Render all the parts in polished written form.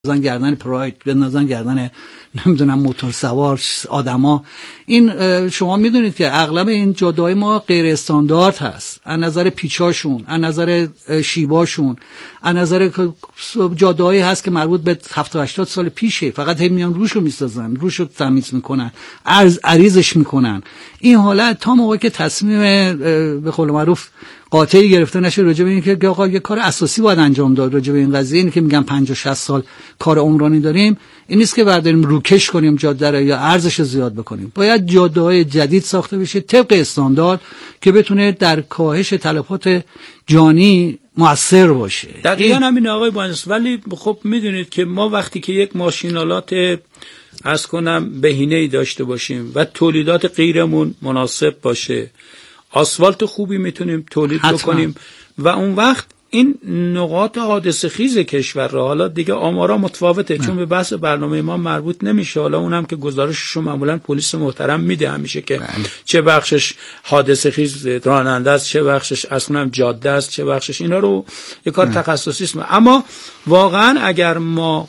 بندازن گردن پراید، بندازن گردن نمیدونم موتور سوار آدما. این شما میدونید که اغلب این جاده‌های ما غیر استاندارد هست از نظر پیچاشون، از نظر شیباشون، از نظر جاده‌هایی هست که مربوط به 70 80 سال پیشه، فقط هم میان روشو میسازن، روشو تمیز میکنن، عریضش میکنن. این حالت تا موقعی که تصمیم به قول معروف قاطعی گرفته نشه راجع به این که آقا یه کار اساسی باید انجام داد راجع به این قضیه، اینی که میگن 50 60 سال کار عمرانی داریم، این نیست که برداریم روکش کنیم جاده رو یا ارزش رو زیاد بکنیم. باید جاده‌های جدید ساخته بشه طبق استاندارد که بتونه در کاهش تلفات جانی مؤثر باشه. دقیقاً همین آقای مهندس. ولی خب میدونید که ما وقتی که یک ماشینالات از کنم بهینه‌ای داشته باشیم و تولیدات غیرمون مناسب باشه، آسفالت خوبی میتونیم تولید بکنیم و اون وقت این نقاط حادثه خیز کشور را، حالا دیگه آمارا متفاوته چون به بحث برنامه ما مربوط نمیشه، حالا اونم که گزارششو معمولا پلیس محترم میده همیشه که چه بخشش حادثه خیز راننده است، چه بخشش اصلا جاده است، چه بخشش، اینا رو یک کار تخصصی است. اما واقعا اگر ما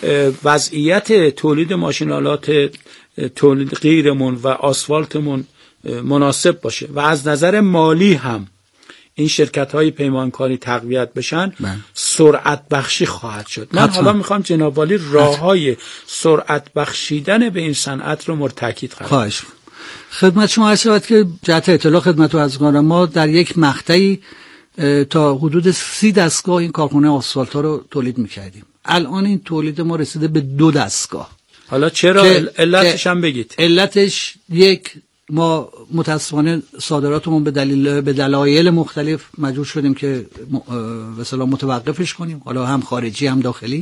وضعیت تولید ماشینالات تولید غیرمون و آسفالتمون مناسب باشه و از نظر مالی هم این شرکت‌های پیمانکاری تقویت بشن، سرعت بخشی خواهد شد. من حالا میخوام جناب عالی راه‌های سرعت بخشیدن به این صنعت رو مرتکید کنم. خواهش خدمت شما عرض شود که جهت اطلاع خدمت رو از کنم، ما در یک مقطعی تا حدود 30 دستگاه این کارخانه آسفالت ها رو تولید می‌کردیم. الان این تولید ما رسیده به 2 دستگاه. حالا چرا؟ علتش هم بگید. علتش یک، ما متاسفانه صادراتمون به دلایل مختلف مجبور شدیم که به اصطلاح متوقفش کنیم، حالا هم خارجی هم داخلی،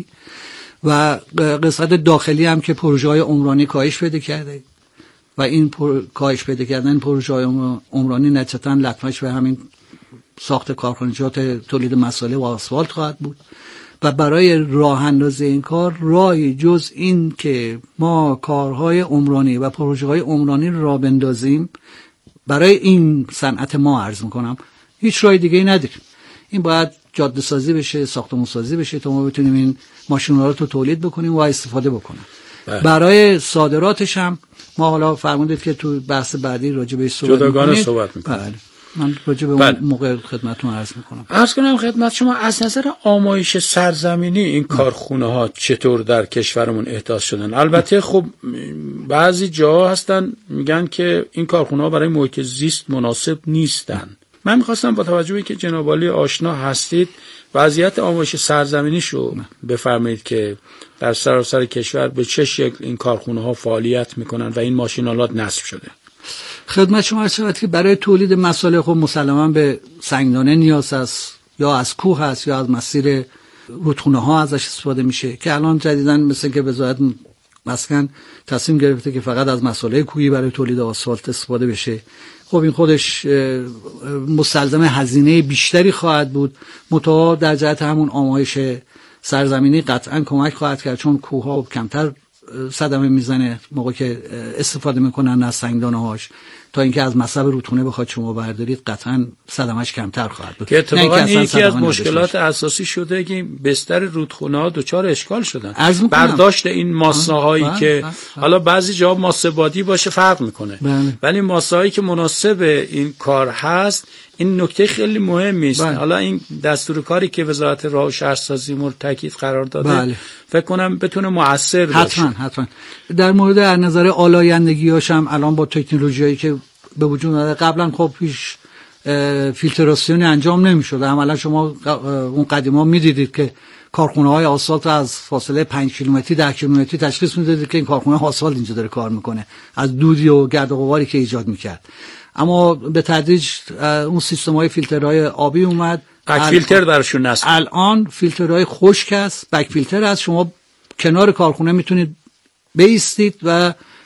و قسمت داخلی هم که پروژه‌های عمرانی کاهش پیدا کرده و این کاهش پیدا کردن پروژه‌های عمرانی نتیجتاً لطمش به همین ساخت کارخانجات تولید مساله و آسفالت خواهد بود. و برای راه اندازی این کار راهی جز این که ما کارهای عمرانی و پروژه‌های عمرانی را بندازیم برای این صنعت ما عرض میکنم، هیچ راه دیگه ای نداریم. این باید جاده سازی بشه، ساختمان سازی بشه تا ما بتونیم این ماشین‌آلات رو تولید بکنیم و استفاده بکنیم. برای صادراتش هم ما حالا فرمودید که تو بحث بعدی راجع به صحبت می‌کنیم. من راجع به اون موقع خدمتتون عرض میکنم. عرض کنم خدمت شما از نظر آمایش سرزمینی این کارخونه ها چطور در کشورمون احداث شدن؟ البته خب بعضی جاها هستن میگن که این کارخونه ها برای محیط زیست مناسب نیستن. من میخواستم با توجه به که جناب عالی آشنا هستید وضعیت آمایش سرزمینیشو بفرمایید که در سراسر کشور به چه شکل این کارخونه ها فعالیت میکنن و این ماشینالات نصب شده. خدمت شما عرض شود که برای تولید مساله خب مسلما به سنگدانه نیاز است، یا از کوه هست یا از مسیر رودخونه ها ازش استفاده میشه که الان جدیداً مثل که وزارت مسکن تصمیم گرفته که فقط از مساله کوهی برای تولید آسفالت استفاده بشه. خب این خودش مستلزم هزینه بیشتری خواهد بود، منتها در جهت همون آمایش سرزمینی قطعاً کمک خواهد کرد، چون کوه ها کمتر صدمه میزنه موقعی که استفاده میکنن از سنگدانه هاش، تا اینکه از مصب رودخونه بخواد شما بردارید قطعا صدمش کمتر خواهد بود. که اتفاقا یکی از مشکلات اساسی شده که بستر رودخونه ها دچار اشکال شدن. برداشت این ماسه هایی که حالا بعضی جا ماسه بادی باشه فرق میکنه، ولی ماسه هایی که مناسب این کار هست، این نکته خیلی مهمی است. حالا این دستور کاری که وزارت راه و شهرسازی مرتکب قرار داده فکر کنم بتونه مؤثر باشه. حتما. در مورد از نظر آلایندگی‌هاش هم الان با تکنولوژیایی که به وجود اومده، قبلا خب پیش فیلتراسیون انجام نمی‌شد. عملا شما اون قدیما می‌دیدید که کارخونه‌های آسفالت از فاصله 5 کیلومتری 10 کیلومتری تشخیص می‌دادید که این کارخونه آسفالت اینجا داره کار می‌کنه، از دودی و گرد و غباری که ایجاد می‌کرد. اما به تدریج اون سیستم‌های فیلترهای آبی اومد، بک فیلتر براشون نصب. الان فیلترهای خشک است، بک فیلتر است. شما کنار کارخونه میتونید بایستید و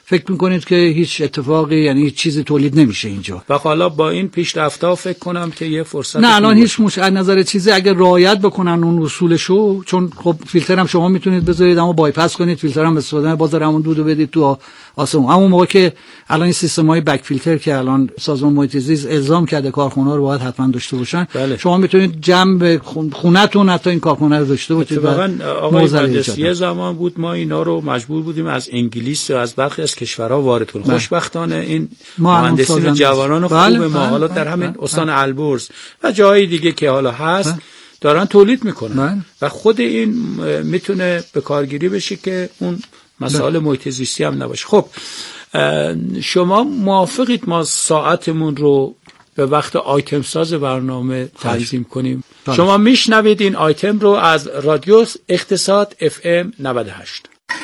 فکر میکنید که هیچ اتفاقی، یعنی هیچ چیزی تولید نمیشه اینجا. و حالا با این پیشرفت‌ها فکر کنم که یه فرصت نه الان هیچ از نظر چیزی اگر رعایت بکنن اون اصولشو، چون خب فیلتر هم شما میتونید بذارید اما بایپاس کنید، فیلتر هم استفاده بازار همون دودو بدید تو آسمون. همون موقع که الان این سیستم‌های بک فیلتر که الان سازمان محیط زیست الزام کرده کارخونه‌ها رو باید حتما داشته باشن، بله. شما میتونید جمع به خونه‌تون حتی این کارخونه رو داشته باشید. واقعا آقای مهندس یه زمان بود ما اینا رو مجبور بودیم از انگلیس و از برخی از کشورها وارد کنیم. خوشبختانه این مهندسین جوانان خوب ما حالا در همین استان البرز و جای دیگه که حالا هست دارن تولید میکنن و خود این میتونه به کارگیری بشه که اون مسائل محیط زیستی هم نباشه. خب شما موافقید ما ساعتمون رو به وقت آیتم ساز برنامه تنظیم کنیم؟ شما میشنوید این آیتم رو از رادیو اقتصاد FM 98.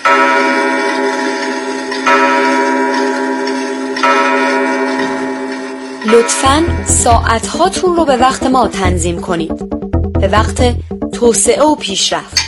لطفاً ساعت هاتون رو به وقت ما تنظیم کنید، به وقت توسعه و پیشرفت.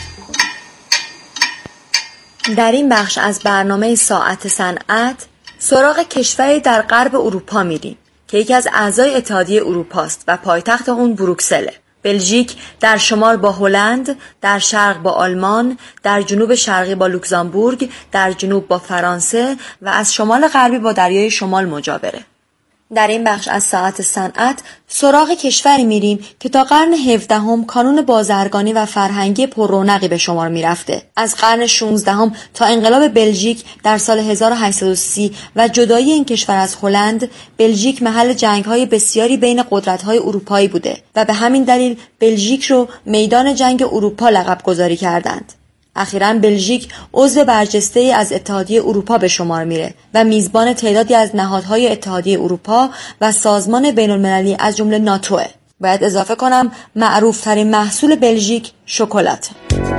در این بخش از برنامه ساعت صنعت سراغ کشوری در غرب اروپا میریم که یکی از اعضای اتحادیه اروپا است و پایتخت اون بروکسله. بلژیک در شمال با هلند، در شرق با آلمان، در جنوب شرقی با لوکزامبورگ، در جنوب با فرانسه و از شمال غربی با دریای شمال مجاوره. در این بخش از ساعت صنعت سراغ کشوری میریم که تا قرن 17 کانون بازرگانی و فرهنگی پررونقی به شمار میرفته. از قرن 16 تا انقلاب بلژیک در سال 1830 و جدایی این کشور از هلند، بلژیک محل جنگ‌های بسیاری بین قدرت‌های اروپایی بوده و به همین دلیل بلژیک رو میدان جنگ اروپا لقب گذاری کردند. اخیراً بلژیک عضو برجسته‌ای از اتحادیه اروپا به شمار میره و میزبان تعدادی از نهادهای اتحادیه اروپا و سازمان بین‌المللی از جمله ناتوه. باید اضافه کنم معروف‌ترین محصول بلژیک شکلات.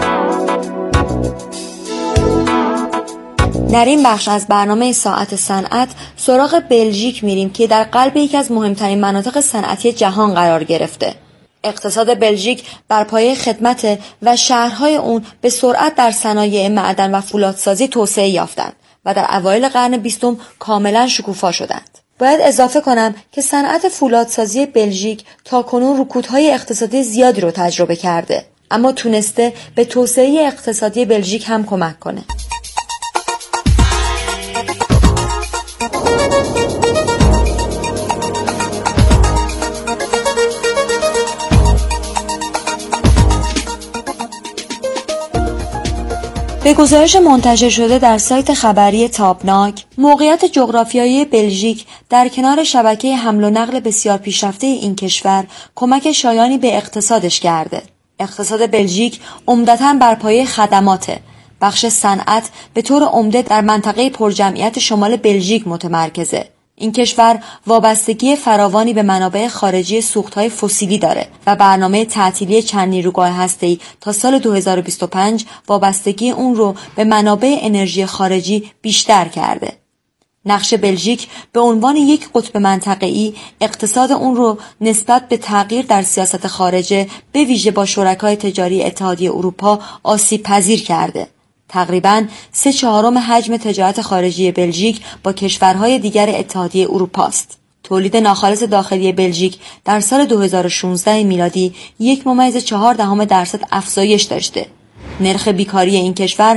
در این بخش از برنامه ساعت صنعت سراغ بلژیک میریم که در قلب یکی از مهمترین مناطق صنعتی جهان قرار گرفته. اقتصاد بلژیک بر پایه خدمت و شهرهای اون به سرعت در صنایع معدن و فولادسازی توسعه یافتند و در اوایل قرن 20 کاملا شکوفا شدند. باید اضافه کنم که صنعت فولادسازی بلژیک تاکنون رکودهای اقتصادی زیادی رو تجربه کرده، اما تونسته به توسعه اقتصادی بلژیک هم کمک کنه. به گزارش منتشر شده در سایت خبری تابناک، موقعیت جغرافیایی بلژیک در کنار شبکه حمل و نقل بسیار پیشرفته این کشور کمک شایانی به اقتصادش کرده. اقتصاد بلژیک عمدتاً بر پایه خدماته. بخش صنعت به طور عمده در منطقه پرجمعیت شمال بلژیک متمرکزه. این کشور وابستگی فراوانی به منابع خارجی سوختهای فسیلی داره و برنامه تعطیلی چند نیروگاه هسته‌ای تا سال 2025 وابستگی اون رو به منابع انرژی خارجی بیشتر کرده. نقش بلژیک به عنوان یک قطب منطقه‌ای اقتصاد اون رو نسبت به تغییر در سیاست خارجه به ویژه با شرکای تجاری اتحادیه اروپا آسیب پذیر کرده. تقریباً 3/4 حجم تجارت خارجی بلژیک با کشورهای دیگر اتحادیه اروپا است. تولید ناخالص داخلی بلژیک در سال 2016 میلادی 1.4% افزایش داشته. نرخ بیکاری این کشور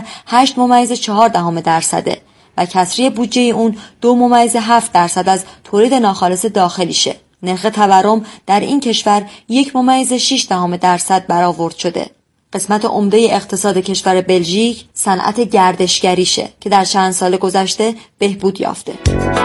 8.4% و کسری بودجه اون 2.7% از تولید ناخالص داخلیشه. نرخ تورم در این کشور 1.6% برآورد شده. قسمت عمده اقتصاد کشور بلژیک صنعت گردشگریشه که در چند سال گذشته بهبود یافته.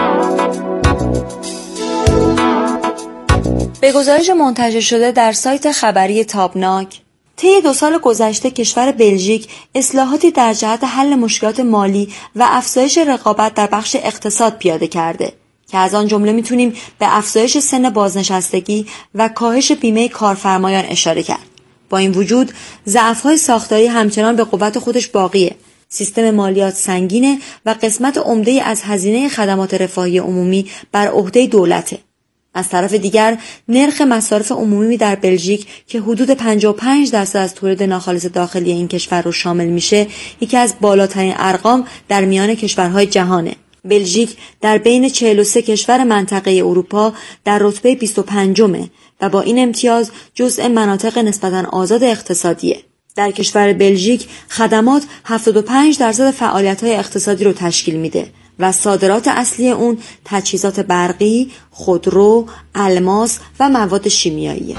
به گزارش منتشر شده در سایت خبری تابناک، طی 2 سال گذشته کشور بلژیک اصلاحاتی در جهت حل مشکلات مالی و افزایش رقابت در بخش اقتصاد پیاده کرده که از آن جمله میتونیم به افزایش سن بازنشستگی و کاهش بیمه کارفرمایان اشاره کرد. با این وجود ضعف‌های ساختاری همچنان به قوت خودش باقیه. سیستم مالیات سنگینه و قسمت عمده از هزینه خدمات رفاهی عمومی بر عهده دولته. از طرف دیگر نرخ مصارف عمومی در بلژیک که حدود 55% از تولید ناخالص داخلی این کشور رو شامل میشه، یکی از بالاترین ارقام در میان کشورهای جهانه. بلژیک در بین 43 کشور منطقه اروپا در رتبه 25مه و با این امتیاز جزء مناطق نسبتاً آزاد اقتصادیه. در کشور بلژیک خدمات 75% فعالیت‌های اقتصادی رو تشکیل میده و صادرات اصلی اون تجهیزات برقی، خودرو، الماس و مواد شیمیاییه.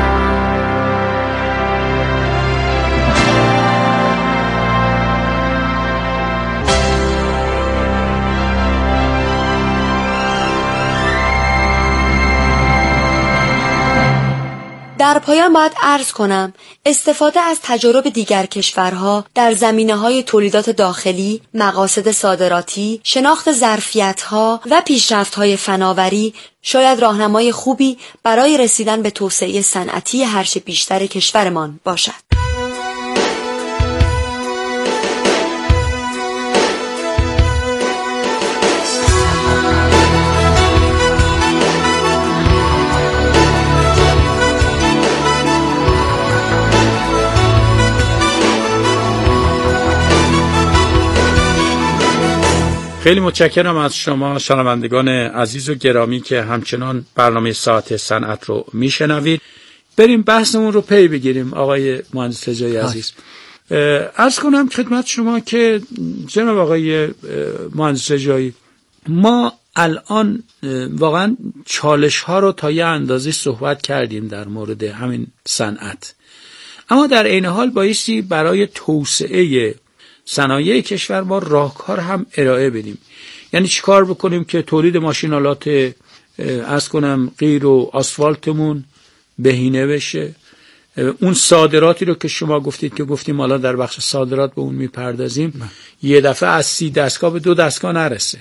در پایان باید عرض کنم استفاده از تجارب دیگر کشورها در زمینه‌های تولیدات داخلی، مقاصد صادراتی، شناخت ظرفیت‌ها و پیشرفت‌های فناوری شاید راهنمای خوبی برای رسیدن به توسعه صنعتی هرچه بیشتر کشورمان باشد. خیلی متشکرم از شما شنوندگان عزیز و گرامی که همچنان برنامه ساعت صنعت رو میشنوید. بریم بحثمون رو پی بگیریم. آقای مهندس رجایی عزیز، عرض کنم خدمت شما که جناب آقای مهندس رجایی، ما الان واقعا چالش ها رو تا یه اندازه صحبت کردیم در مورد همین صنعت، اما در عین حال بایستی برای توسعه صنایع کشور ما راهکار هم ارائه بدیم. یعنی چیکار بکنیم که تولید ماشینالات قیر و آسفالتمون بهینه بشه، اون صادراتی رو که شما گفتیم حالا در بخش صادرات به اون میپردازیم، یه دفعه از 30 دستگاه به 2 دستگاه نرسه.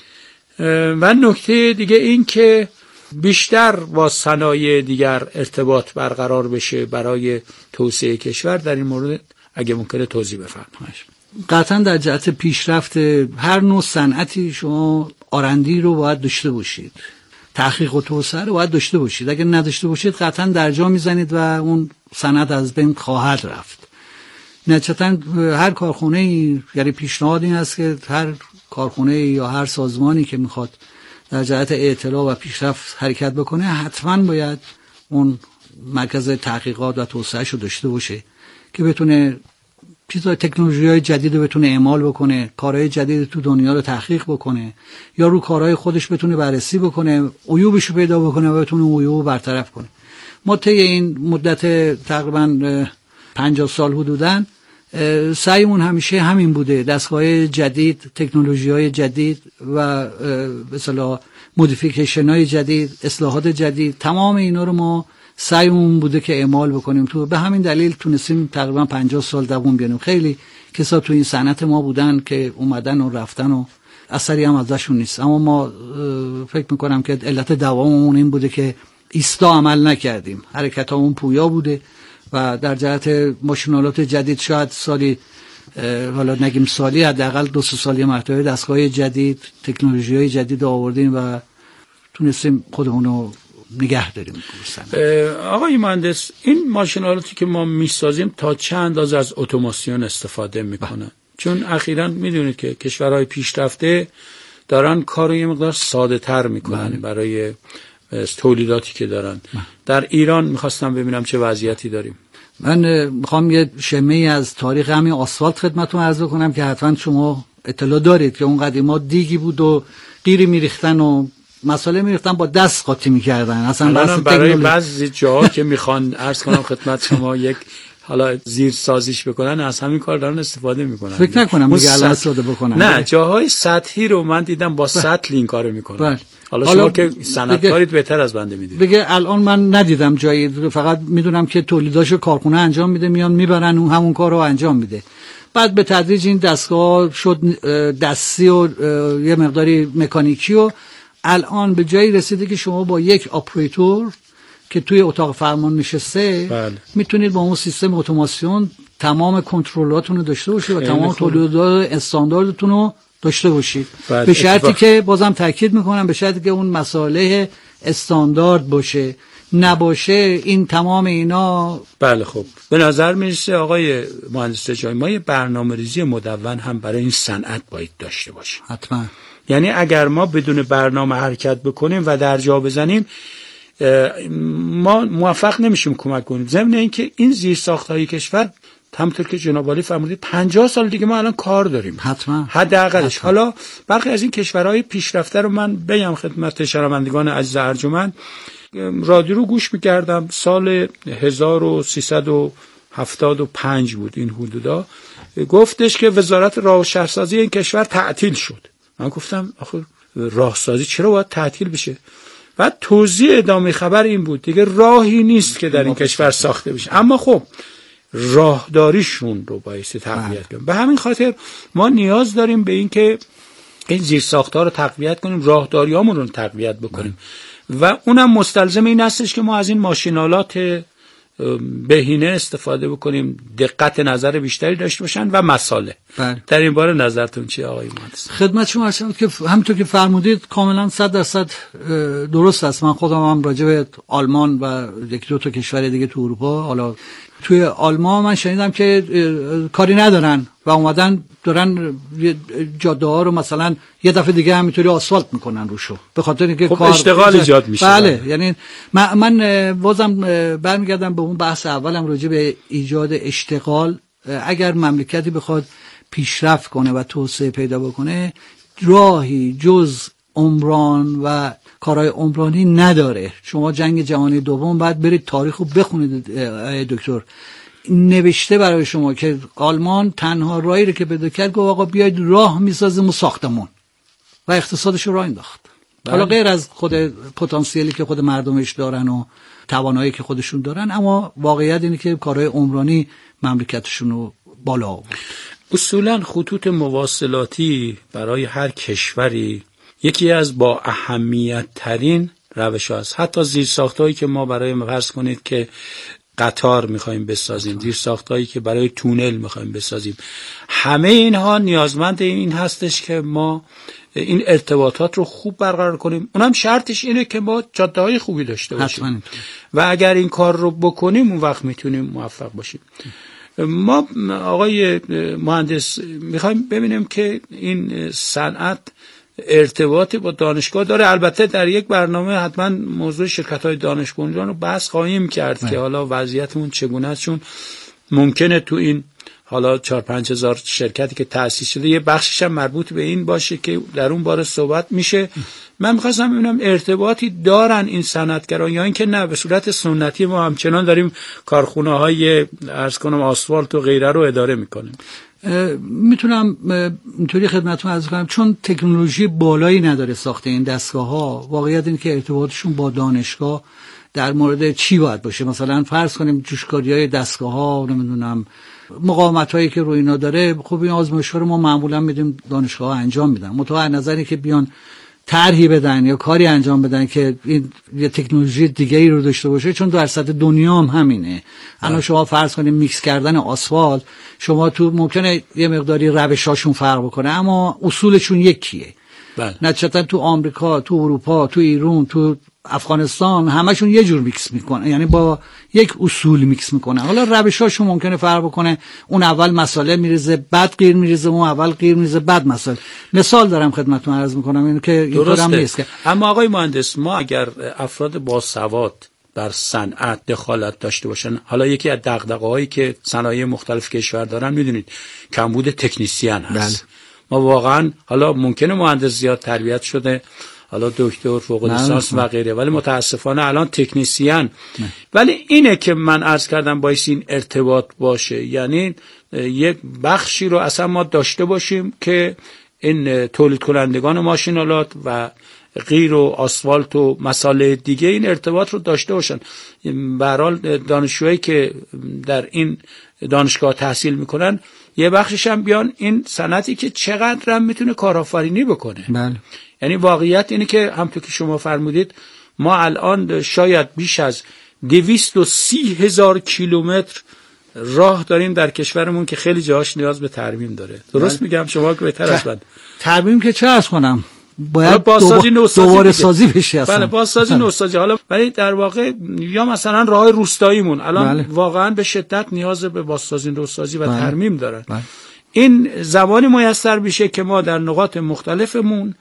و نکته دیگه این که بیشتر با صنایع دیگر ارتباط برقرار بشه برای توسعه کشور. در این مورد اگه ممکنه توضیح بفرمایید. قطعا در جهت پیشرفت هر نوع صنعتی شما آرندی رو باید داشته باشید، تحقیق و توسعه رو باید داشته باشید. اگر نداشته باشید قطعا در جا میزنید و اون صنعت از بین خواهد رفت. نتیجتاً هر کارخونه، یعنی پیشنهاد این است که هر کارخونه یا هر سازمانی که میخواد در جهت اطلاع و پیشرفت حرکت بکنه حتما باید اون مرکز تحقیقات و توسعه‌شو داشته باشه که بتونه چیزای تکنولوژی‌های جدید رو بتونه اعمال بکنه، کارهای جدید تو دنیا رو تحقیق بکنه یا رو کارهای خودش بتونه بررسی بکنه، عیوبش رو پیدا بکنه و بتونه عیوب رو برطرف کنه. ما طی این مدت تقریبا 50 سال حدوداً سعیمون همیشه همین بوده، دستگاه جدید، تکنولوژی‌های جدید و به اصطلاح مودیفیکیشن‌های جدید، اصلاحات جدید، تمام اینا رو ما سعیمون بوده که اعمال بکنیم. تو به همین دلیل تونستیم تقریبا 50 سال دوام بیاریم. خیلی کسا تو این صنعت ما بودن که اومدن و رفتن و اثری هم ازشون نیست، اما ما فکر میکنم که علت دواممون این بوده که ایستا عمل نکردیم، حرکتامون پویا بوده و در جهت ماشینالات جدید شاید سالی، حالا نگیم سالی، حداقل 2-3 سال یه مرتبه دستگاه جدید، تکنولوژی‌های جدید آوردیم و تونستیم خودمون رو نگه داریم. آقای مهندس، این ماشینالاتی که ما میسازیم تا چه اندازه از اتوماسیون استفاده میکنن؟ چون اخیراً میدونید که کشورهای پیشرفته دارن کارو یه مقدار ساده تر میکنن برای تولیداتی که دارن. در ایران میخواستم ببینم چه وضعیتی داریم. من میخوام یه شمه‌ای از تاریخ همین آسفالت خدمتتون عرض کنم که حتما شما اطلاع دارید که اون قدیما دیگی بود و قیری میریختن و مسئله میریختن با دست قاطی میکردن. اصلا برای بعضی جاها که میخوان عرض کنم خدمت شما یک حالا زیر سازیش بکنن، از همین کار دارن استفاده میکنن. فکر نکنم دیگه الان استفاده بکنن. نه، جاهای سطحی رو من دیدم با سطل این کارو میکنن. حالا شما که صنعتکارید بهتر از بنده میدونید. دیگه الان من ندیدم جایی، فقط میدونم که تولیداشو کارخونه انجام میده، میان میبرن اون همون کارو انجام میده. بعد به تدریج این دستگاه شد دستی و یه مقداری مکانیکی و الان به جایی رسیده که شما با یک آپراتور که توی اتاق فرمان نشسته میتونید با اون سیستم اتوماسیون تمام کنترلاتون رو داشته باشید و تمام تولیدات استانداردتون رو داشته باشید، به شرطی که بازم تاکید میکنم به شرطی که اون مسائل استاندارد باشه، نباشه این تمام اینا. بله خب به نظر میرسه آقای مهندس رجایی ما یه برنامه‌ریزی مدون هم برای این صنعت باید داشته باشیم. حتما. یعنی اگر ما بدون برنامه حرکت بکنیم و در جا بزنیم ما موفق نمیشیم کمک کنیم. ضمن اینکه این زیرساخت‌های کشور همونطور که جناب عالی فرمودید 50 سال دیگه ما الان کار داریم حتما حداقلش. حالا برخی از این کشورهای پیشرفته رو من بگم خدمت شنوندگان عزیز ارجمند، رادیو رو گوش می‌کردم سال 1375 بود این حدودا، گفتش که وزارت راه و شهرسازی این کشور تعطیل شد. من گفتم آخه راهسازی چرا باید تعطیل بشه؟ بعد توضیح ادامه خبر این بود دیگه راهی نیست که در این کشور ساخته بشه، اما خب راهداریشون رو بایستی تقویت کنیم. به همین خاطر ما نیاز داریم به این که این زیرساخت‌ها رو تقویت کنیم، راهداریامون رو تقویت بکنیم و اونم مستلزم این هستش که ما از این ماشینالات بهینه استفاده بکنیم، دقت نظر بیشتری داشته باشن و مساله. در این باره نظرتون چیه آقای مهندس؟ خدمت شما هستم که همونطور که فرمودید کاملا 100% درست است. من خودم هم راجع به آلمان و یک دو تا کشور دیگه تو اروپا، حالا توی آلمان من شنیدم که کاری ندارن و اومدن دارن جاده ها رو مثلا یه دفعه دیگه همینطوری آسفالت میکنن روشو، به خاطر اینکه خب کار اشتغال ایجاد میشه. بله یعنی من بازم برمیگردم به اون بحث اولم راجع به ایجاد اشتغال. اگر مملکتی بخواد پیشرفت کنه و توسعه پیدا بکنه راهی جز عمران و کارهای عمرانی نداره. شما جنگ جهانی دوم بعد برید تاریخو بخونید دکتر، نوشته برای شما که آلمان تنها راهی رو که پیدا کرد گفت آقا بیاید راه میسازیم و ساختمون و اقتصادش رو راه انداخت. حالا غیر از خود پتانسیلی که خود مردمش دارن و توانایی که خودشون دارن، اما واقعیت اینه که کارهای عمرانی مملکتشون رو بالا آورد. اصولا خطوط مواصلاتی برای هر کشوری یکی از با اهمیت ترین روش هاست. حتی زیرساخت‌هایی که ما برای فرض کنید که قطار میخوایم بسازیم، زیرساخت‌هایی که برای تونل میخوایم بسازیم، همه اینها نیازمند این هستش که ما این ارتباطات رو خوب برقرار کنیم. اونم شرطش اینه که ما جاده‌های خوبی داشته باشیم و اگر این کار رو بکنیم اون وقت میتونیم موفق باشیم. ما آقای مهندس میخوایم ببینیم که این صنعت ارتباطی با دانشگاه داره. البته در یک برنامه حتما موضوع شرکت‌های دانش بنیان رو بحث خواهیم کرد که حالا وضعیتمون چگونه است، چون ممکنه تو این حالا 4-5 هزار شرکتی که تأسیس شده یه بخشش هم مربوط به این باشه که در اون باره صحبت میشه. من می‌خواستم ببینم ارتباطی دارن این صنعتگران یا اینکه نه به صورت سنتی ما همچنان داریم کارخونه‌های عرض کنم آسفالت و غیره رو اداره میکنیم. میتونم اینطوری خدمتتون عرض کنم چون تکنولوژی بالایی نداره ساخته این دستگاه‌ها، واقعیت اینه که ارتباطشون با دانشگاه در مورد چی باید باشه. مثلا فرض کنیم جوشکاری‌های دستگاه‌ها، نمیدونم مقاومت‌هایی که روی اینا داره، خب این آزمایش‌ها رو ما معمولا میدیم دانشگاه‌ها انجام میدن. متأسفانه نظری که بیان طرحی بدن یا کاری انجام بدن که این یه تکنولوژی دیگه‌ای رو داشته باشه، چون در سطح دنیا هم همینه. الان شما فرض کنید میکس کردن آسفالت، شما تو ممکنه یه مقداری روشاشون فرق بکنه اما اصولشون یکیه. نتیجتا تو آمریکا، تو اروپا، تو ایران، تو افغانستان همشون یه جور میکس میکنن، یعنی با یک اصول میکس میکنن. حالا روشاشون ممکنه فرق بکنه، اون اول مساله میریزه بعد غیر میریزه، اون اول غیر میریزه بعد مساله. مثال دارم خدمتتون عرض میکنم اینو که اینطورم نیست. اما آقای مهندس ما اگر افراد باسواد در صنعت دخالت داشته باشن، حالا یکی از دغدغه‌هایی که صنایع مختلف کشور دارن میدونید کمبود تکنیسیان هست. ما واقعا حالا ممکنه مهندس زیاد تربیت شده، حالا دکتر فوق لیسانس و غیره، ولی متاسفانه الان تکنیسیان. ولی اینه که من عرض کردم باید این ارتباط باشه، یعنی یک بخشی رو اصلا ما داشته باشیم که این تولید کنندگان ماشینالات و غیر و آسفالت و مسائل دیگه این ارتباط رو داشته باشن. به هر حال دانشجوهایی که در این دانشگاه تحصیل میکنن یه بخشش هم بیان این صنعتی که چقدر هم میتونه کارآفرینی بکنه. بله. یعنی واقعیت اینه که همونطور که شما فرمودید ما الان شاید بیش از 230,000 کیلومتر راه داریم در کشورمون که خیلی جاهاش نیاز به ترمیم داره. درست میگم شما که بهتر از من؟ ترمیم که چه عرض کنم، باید دوباره سازی بشه اصلا. بله بازسازی نوسازی. حالا ولی در واقع یا مثلا راه روستاییمون الان واقعا به شدت نیاز به بازسازی نوسازی و ترمیم دارن. این زمانی میسر میشه که ما در نقاط مختلفمون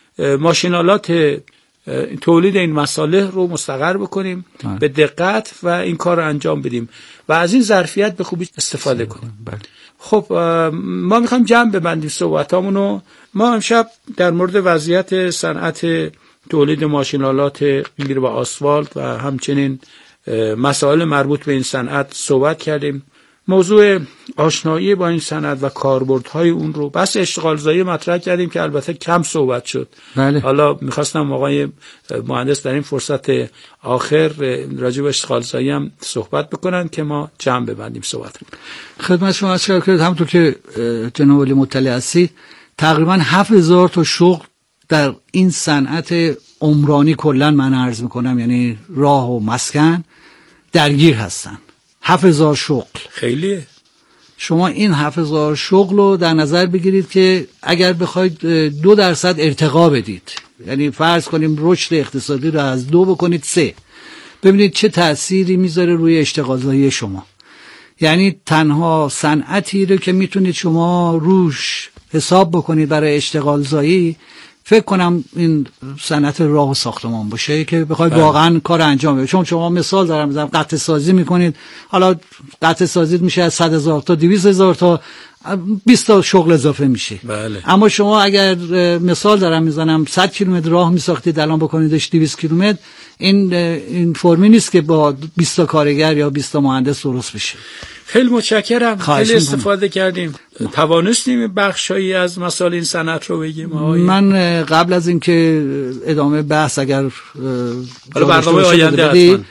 ماشینالات تولید این مصالح رو مستقر بکنیم به دقت و این کار رو انجام بدیم و از این ظرفیت به خوبی استفاده کنیم. خب ما میخوایم جمع ببندیم صحبتامونو. ما امشب در مورد وضعیت صنعت تولید ماشینالات غیر و آسفالت و همچنین مسائل مربوط به این صنعت صحبت کردیم. موضوع آشنایی با این صنعت و کاربردهای اون رو بس اشتغالزایی مطرح کردیم که البته کم صحبت شد. بله. حالا میخواستم آقای مهندس در این فرصت آخر راجع به اشتغالزایی هم صحبت بکنن که ما جمع ببندیم صحبت. خدمت شما عرض کردم همونطور که جناب علی مطلع هستی تقریبا 7000 تا شغل در این صنعت عمرانی کلا من عرض میکنم، یعنی راه و مسکن درگیر هستن. 7000 شغل خیلیه. شما این 7000 شغل رو در نظر بگیرید که اگر بخواید 2% ارتقا بدید، یعنی فرض کنیم رشد اقتصادی رو از 2 بکنید 3، ببینید چه تأثیری میذاره روی اشتغالزایی شما. یعنی تنها صنعتی رو که میتونید شما روش حساب بکنید برای اشتغالزایی فکر کنم این صنعت راه و ساختمان باشه که بخواید واقعا کار انجام بدید. چون شما مثال دارم میزنم، قطع سازی میکنید، حالا قطع سازی میشه از 100,000 تا 200,000 تا 20 تا شغل اضافه میشه. بله. اما شما اگر مثال دارم میزنم 100 کیلومتر راه میساختید الان بکنیدش 200 کیلومتر، این فرمی نیست که با 20 تا کارگر یا 20 تا مهندس درست بشه. خیلی متشکرم. خیلی استفاده کردیم. توانستیم بخشایی از مسائل این صنعت رو بگیم. من قبل از اینکه ادامه بحث اگر برنامه آینده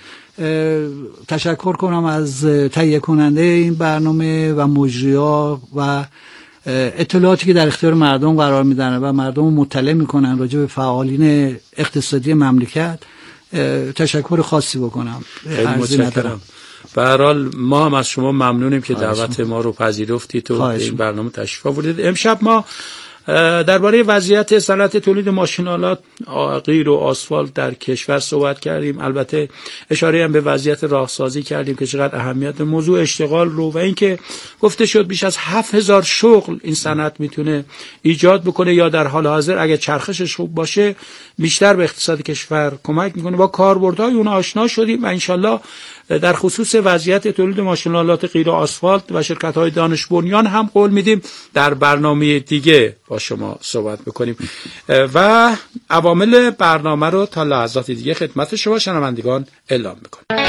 تشکر کنم از تهیه کننده این برنامه و مجری‌ها و اطلاعاتی که در اختیار مردم قرار میدن و مردم مطلع میکنن راجع به فعالین اقتصادی مملکت. تشکر خاصی بکنم. خیلی متشکرم. به هر حال ما هم از شما ممنونیم که دعوت ما رو پذیرفتید و این برنامه تشریف آوردید. امشب ما درباره وضعیت صنعت تولید ماشینالات غیر و آسفالت در کشور صحبت کردیم. البته اشاره هم به وضعیت راهسازی کردیم که چقدر اهمیت موضوع اشتغال رو و اینکه گفته شد بیش از 7000 شغل این صنعت میتونه ایجاد بکنه یا در حال حاضر اگه چرخشش خوب باشه بیشتر به اقتصاد کشور کمک میکنه. با کاربردهای اون آشنا شدیم و انشالله در خصوص وضعیت تولید ماشینالات غیر آسفالت و شرکت‌های دانش بنیان هم قول میدیم در برنامه دیگه با شما صحبت بکنیم و عوامل برنامه رو تا لحظات دیگه خدمت شما شنوندگان اعلام میکنیم.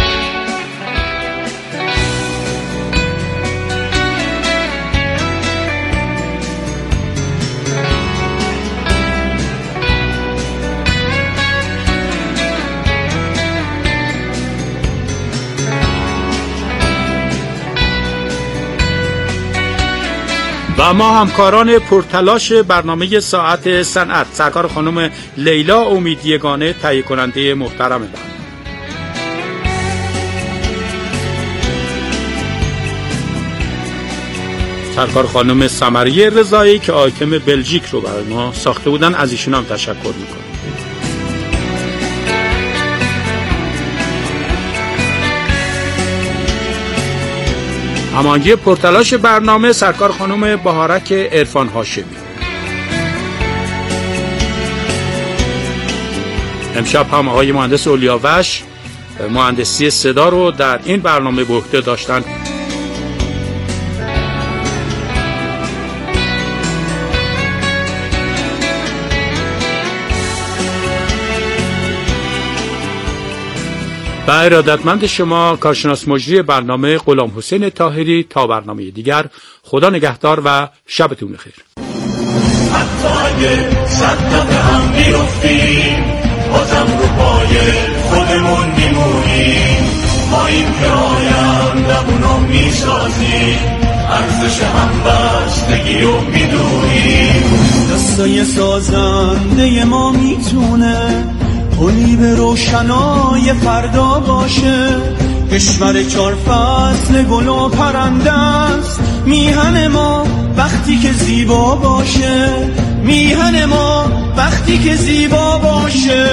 و ما همکاران پرتلاش برنامه ساعت صنعت، سرکار خانم لیلا امیدیگانه تهیه کننده محترم برنامه، سرکار خانم سمریه رضایی که آیتم بلژیک رو برای ما ساخته بودن، از ایشون هم تشکر میکنم. هماهنگی پرتلاش برنامه سرکار خانم بهارک عرفان هاشمی. امشب هم آقای مهندس اولیاوش مهندسی صدا رو در این برنامه به عهده داشتن. و ارادتمند شما کارشناس مجری برنامه غلام حسین طاهری. تا برنامه دیگر خدا نگهدار و شبتون بخیر. حتی اگه صد هم بیفتیم بازم رو پای خودمون میمونیم، ما این که آیندمونو میسازیم، ارزش همبستگی رو میدونیم. دستای سازنده ما میتونه پلی به روشنای فردا باشه، کشور 4 فصل گل و پرنده است، میهن ما وقتی که زیبا باشه، میهن ما وقتی که زیبا باشه.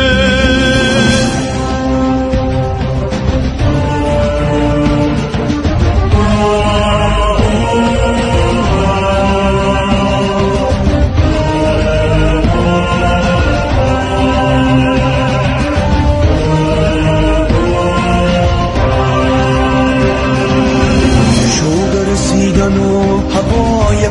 هوای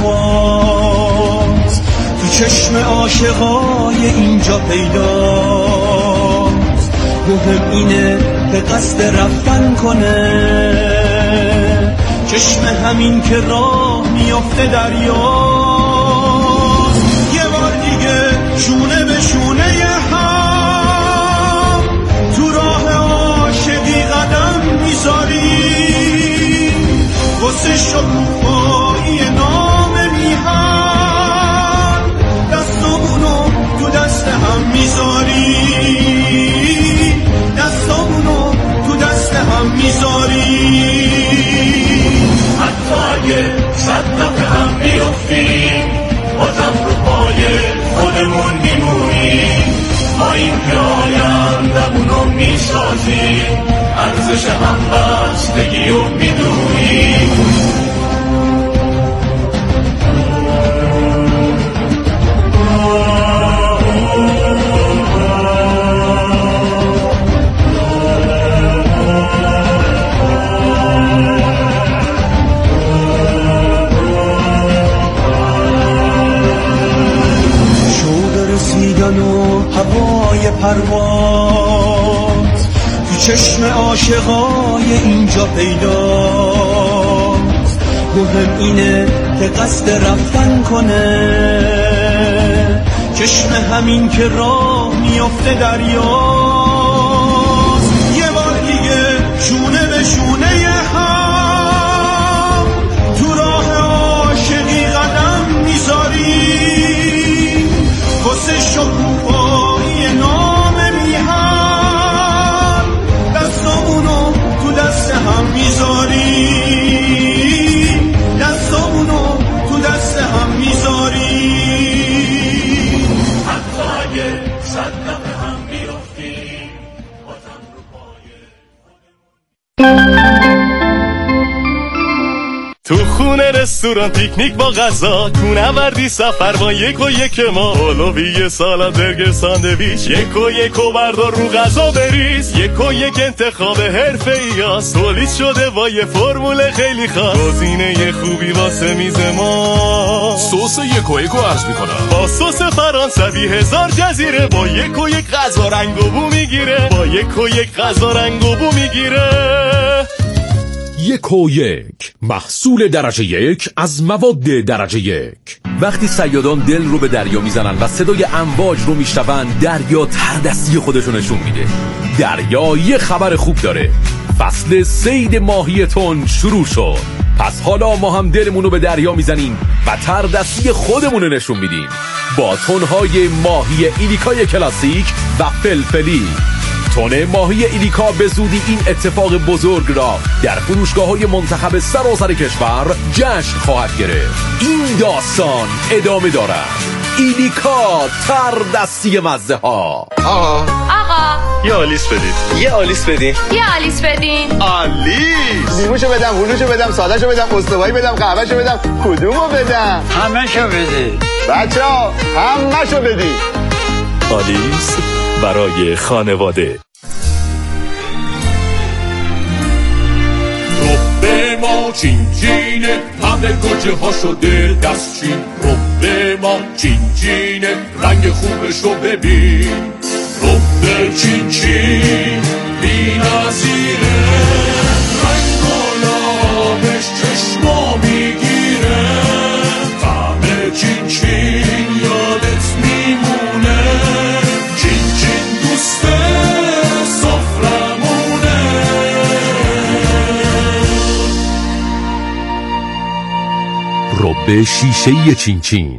پرواز تو چشم عاشقای اینجا پیداست. مهم اینه به قصد رفتن کنه، چشم همین که راه میافته دریاست. یه بار دیگه شونه به شونه هم تو راه عاشقی قدم میذاریم، واسه شکوفایی نام میهن دستامونو تو دست هم میذاریم، دستامونو تو دست هم میذاریم. حتی اگه صد دفعه هم میفتیم بازم رو پای خودمون میمونیم. ما این که آیندمونو میسازیم، ارزش همبستگی رو میدونیم. رسیدن و هوای پرواز تو چشم عاشقای اینجا پیداست. مهم اینه که قصد رفتن کنه، چشم همین که راه میافته دریاست. یه بار دیگه شونه به شونه هم تو راه عاشقی قدم میذاریم، واسه شکوفایی نام میهن دستامونو تو دست هم میذاریم، دستامونو تو دست هم میذاریم. حتی اگه صد دفعه هم میفتیم بازم رو پای تو خونه رستوران پیکنیک با غذا، کوهنوردی سفر با یک و یک ما، اولوی سالاد برگر ساندویچ، یک و یک و بردار رو غذا بریز. یک و یک انتخاب حرفه‌ای هست، تولید شده با یه فرمول خیلی خاص. گزینه خوبی واسه میز ما، سس یک و یک رو عرض میکنم با سس فرانسوی 1000 جزیره، با یک و یک غذا رنگ و بو میگیره، با یک و یک غذا رنگ و بو میگیره. یک و یک محصول درجه یک از مواد درجه یک. وقتی صیادان دل رو به دریا میزنن و صدای امواج رو میشنون، دریا تردستی خودشو نشون میده. دریا یه خبر خوب داره، فصل صید ماهی تن شروع شد. پس حالا ما هم دلمون رو به دریا میزنیم و تردستی خودمون رو نشون میدیم با تنهای ماهی ایلیکای کلاسیک و فلفلی. تن ماهی ایلیکا به زودی این اتفاق بزرگ را در فروشگاه‌های منتخب سراسر کشور جشن خواهد گرفت. این داستان ادامه دارد. ایلیکا تردستی مزه ها. آقا یه آلیس بدید. یه آلیس بدین. آلیس. لیموشو بدم، هلوشو بدم، سادهشو بدم، استوایی بدم، قهوهشو بدم، کدومو بدم؟ همه‌شو بده. بچه‌ها همه‌شو بدین. آلیس برای خانواده. رب ما چین چینه، همه گوجه ها شده دستچین. رب ما چین چینه، رنگ خوبش رو ببین. رب چین چین بی نظیره، رنگ و لابش چشما میگیره. طعم چین چین یادت میمونه، چین چین دوست سفرمونه. رب شیشه چین چین.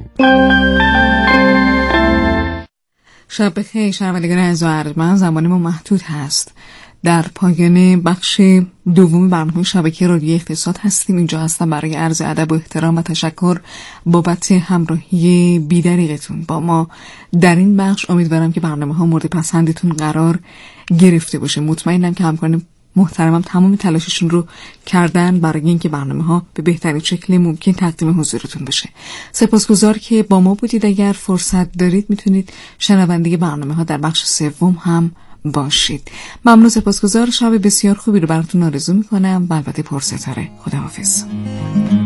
شب بخیر شنوندگان عزیز و ارجمند، زمانمون محدود هست. در پایان بخش دوم برنامه شبکه رادیو اقتصاد هستیم. اینجا هستم برای عرض ادب و احترام و تشکر بابت همراهی بی‌دریغتون با ما در این بخش. امیدوارم که برنامه‌ها مورد پسندتون قرار گرفته باشه. مطمئنم که همکاران محترمم تمام تلاششون رو کردن برای اینکه برنامه‌ها به بهترین شکل ممکن تقدیم حضورتون بشه. سپاسگزار که با ما بودید. اگر فرصت دارید میتونید شنونده برنامه‌ها در بخش سوم هم باشید. ممنون، سپاسگزار. شب بسیار خوبی رو براتون آرزو میکنم و البته پرستاره. خداحافظ.